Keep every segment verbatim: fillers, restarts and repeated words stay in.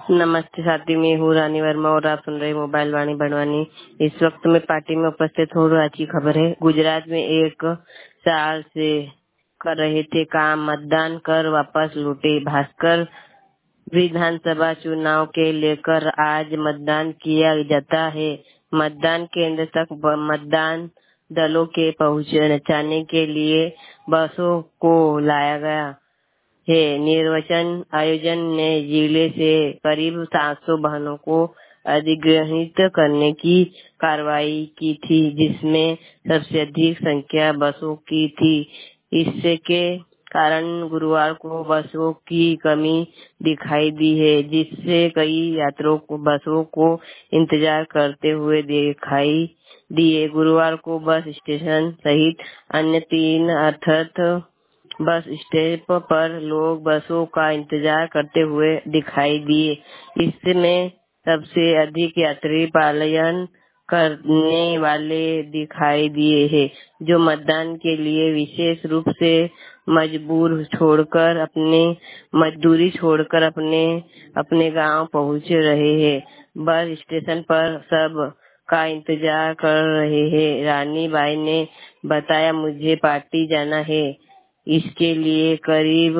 नमस्ते साथी, मैं हूँ रानी वर्मा और आप सुन रहे मोबाइल वाणी बड़वानी। इस वक्त मैं पार्टी में उपस्थित हूँ। आज की खबर है, गुजरात में एक साल से कर रहे थे काम, मतदान कर वापस लौटे। भास्कर विधानसभा चुनाव के लेकर आज मतदान किया जाता है। मतदान केंद्र तक ब- मतदान दलों के पहुंचाने के लिए बसों को लाया गया है। निर्वाचन आयोजन ने जिले से करीब सात सौ वाहनों को अधिग्रहित करने की कार्रवाई की थी, जिसमें सबसे अधिक संख्या बसों की थी। इससे के कारण गुरुवार को बसों की कमी दिखाई दी है, जिससे कई यात्रियों को बसों को इंतजार करते हुए दिखाई दिए। गुरुवार को बस स्टेशन सहित अन्य तीन अर्थात बस स्टॉप पर लोग बसों का इंतजार करते हुए दिखाई दिए। इसमें सबसे अधिक यात्री पलायन करने वाले दिखाई दिए हैं, जो मतदान के लिए विशेष रूप से मजबूर छोड़कर अपने मजदूरी छोड़कर अपने अपने गांव पहुंच रहे हैं। बस स्टेशन पर सब का इंतजार कर रहे हैं। रानी बाई ने बताया, मुझे पार्टी जाना है, इसके लिए करीब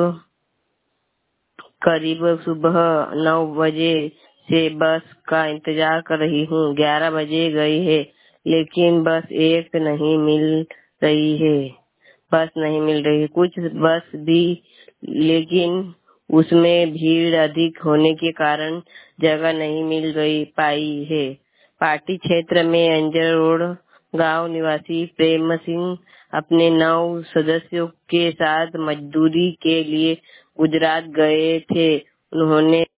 करीब सुबह नौ बजे से बस का इंतजार कर रही हूँ। ग्यारह बजे गई है, लेकिन बस एक नहीं मिल रही है बस नहीं मिल रही है कुछ बस भी, लेकिन उसमें भीड़ अधिक होने के कारण जगह नहीं मिल गई पाई है। पार्टी क्षेत्र में अंजर रोड गांव निवासी प्रेम सिंह अपने नौ सदस्यों के साथ मजदूरी के लिए गुजरात गए थे। उन्होंने